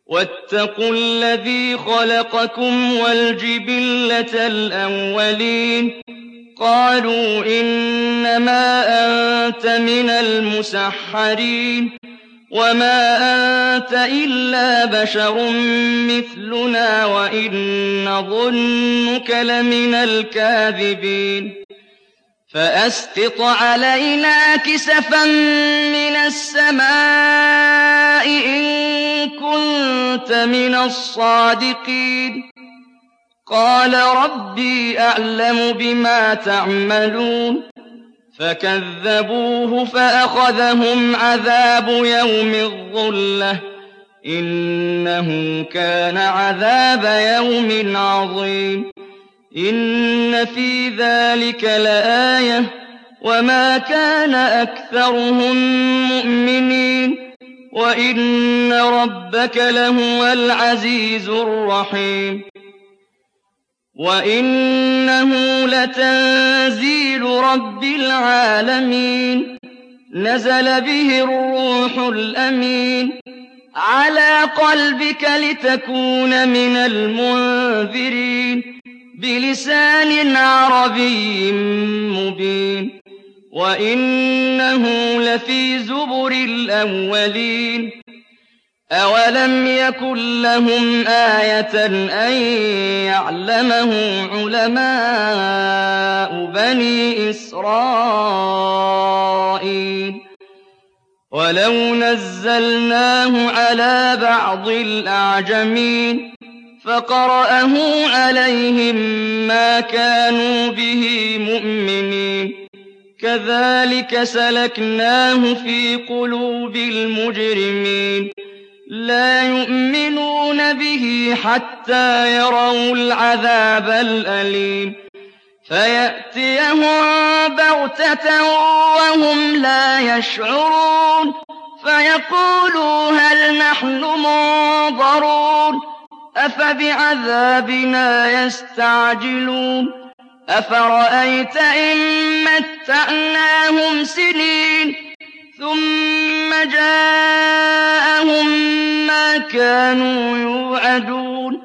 واتقوا الذي خلقكم والجبلة الأولين قالوا إنما أنت من المسحرين وما أنت إلا بشر مثلنا وإن نظنك لمن الكاذبين فأسقط علينا كسفا من السماء إن كنت من الصادقين قال ربي أعلم بما تعملون فكذبوه فأخذهم عذاب يوم الظلة إنه كان عذاب يوم عظيم إن في ذلك لآية وما كان أكثرهم مؤمنين وإن ربك لهو العزيز الرحيم وإنه لتنزيل رب العالمين نزل به الروح الأمين على قلبك لتكون من المنذرين بلسان عربي مبين وإنه لفي زبر الأولين أولم يكن لهم آية أن يعلمه علماء بني إسرائيل ولو نزلناه على بعض الأعجمين فقرأه عليهم ما كانوا به مؤمنين كذلك سلكناه في قلوب المجرمين لا يؤمنون به حتى يروا العذاب الأليم فيأتيهم بغتة وهم لا يشعرون فيقولوا هل نحن منظرون أفبعذابنا يستعجلون أفرأيت إن متعناهم سنين ثم جاءهم ما كانوا يوعدون